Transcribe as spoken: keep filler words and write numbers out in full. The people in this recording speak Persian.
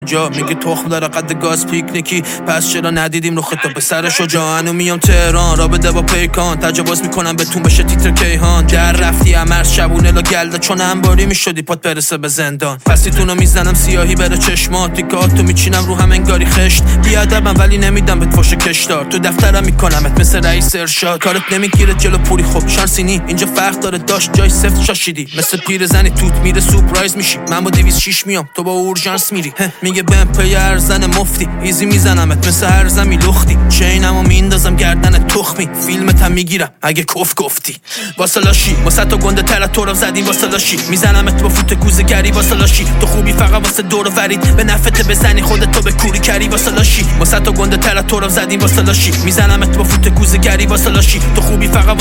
جا میگه تخم داره قد گاز پیکنیکی، پس چرا ندیدیم رو خطا به سر شجاعن و میام تهران را بده با پیکان، تجاوز میکنم بهتون بشه تیتر کیهان، در رفتی امرز شبونه لا گلده چون انباری میشدی پات برسه به زندان، پسیتونو میزنم سیاهی بره چشمات، تیکاتو میچینم رو هم انگاری خشت، بیادبم ولی نمیدم بهت فوش کشدار، تو دفترم میکنمت مثل رئیس ارشاد، کارت نمیگیره جلو پوری خوب شانسی نی، اینجا فرق داره داشت جای سفت شاشیدی، مثل پیرزنی توت میره سورپرایز میشی، من با دویست و شش میام تو با اورژانس میری، میگه بهم پی ارزن مفتی، ایزی میزنمت مثل هر زمی لختی، چینمو میندازم گردن تخمی، فیلمت هم میگیرم اگه کف گفتی، واسه لاشی واسه تو گنده تر تو رو زدیم، واسه لاشی میزنمت با فوت کوزه گری، واسه لاشی تو خوبی فقط واسه دور و فرید، به نفعت بزنی خودت تو به کوری کری، واسه لاشی واسه تو گنده تر تو رو زدیم، واسه لاشی میزنمت با فوت کوزه گری، واسه لاشی تو خوبی فقط